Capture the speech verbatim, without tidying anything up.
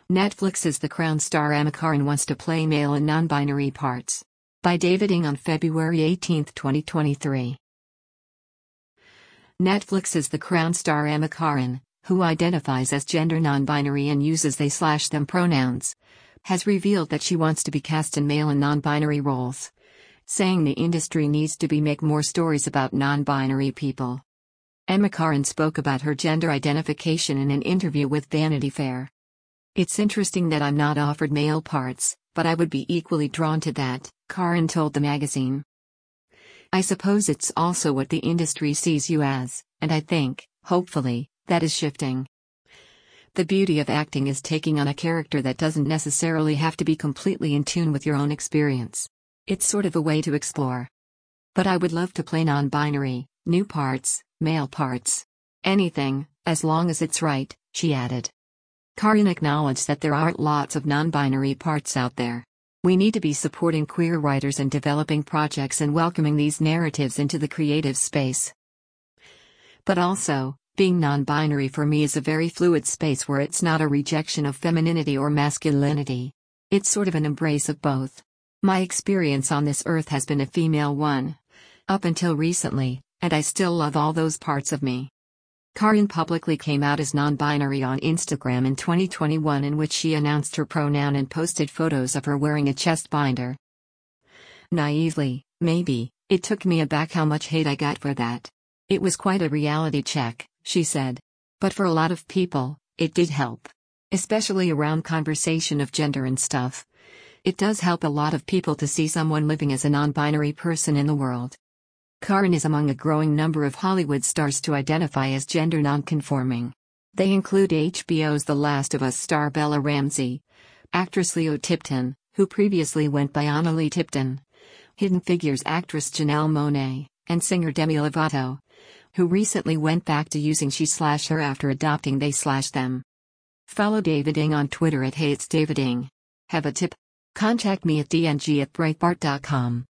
Netflix's The Crown star Emma Corrin wants to play male and non-binary parts. By David Ng on February eighteenth, twenty twenty-three. Netflix's The Crown star Emma Corrin, who identifies as gender non-binary and uses they/them pronouns, has revealed that she wants to be cast in male and non-binary roles, saying the industry needs to be make more stories about non-binary people. Emma Corrin spoke about her gender identification in an interview with Vanity Fair. "It's interesting that I'm not offered male parts, but I would be equally drawn to that," Corrin told the magazine. "I suppose it's also what the industry sees you as, and I think, hopefully, that is shifting. The beauty of acting is taking on a character that doesn't necessarily have to be completely in tune with your own experience. It's sort of a way to explore. But I would love to play non-binary, new parts, male parts. Anything, as long as it's right," she added. Corrin acknowledged that there aren't lots of non-binary parts out there. "We need to be supporting queer writers and developing projects and welcoming these narratives into the creative space. But also, being non-binary for me is a very fluid space where it's not a rejection of femininity or masculinity. It's sort of an embrace of both. My experience on this earth has been a female one. Up until recently, and I still love all those parts of me." Corrin publicly came out as non-binary on Instagram in twenty twenty-one, in which she announced her pronoun and posted photos of her wearing a chest binder. "Naively, maybe, it took me aback how much hate I got for that. It was quite a reality check," she said. "But for a lot of people, it did help. Especially around conversation of gender and stuff. It does help a lot of people to see someone living as a non-binary person in the world." Corrin is among a growing number of Hollywood stars to identify as gender non-conforming. They include H B O's The Last of Us star Bella Ramsey, actress Leo Tipton, who previously went by Annalie Tipton, Hidden Figures actress Janelle Monáe, and singer Demi Lovato, who recently went back to using she/her after adopting they/them. Follow David Ng on Twitter at Hey It's David Ng. Have a tip? Contact me at d n g at breitbart dot com.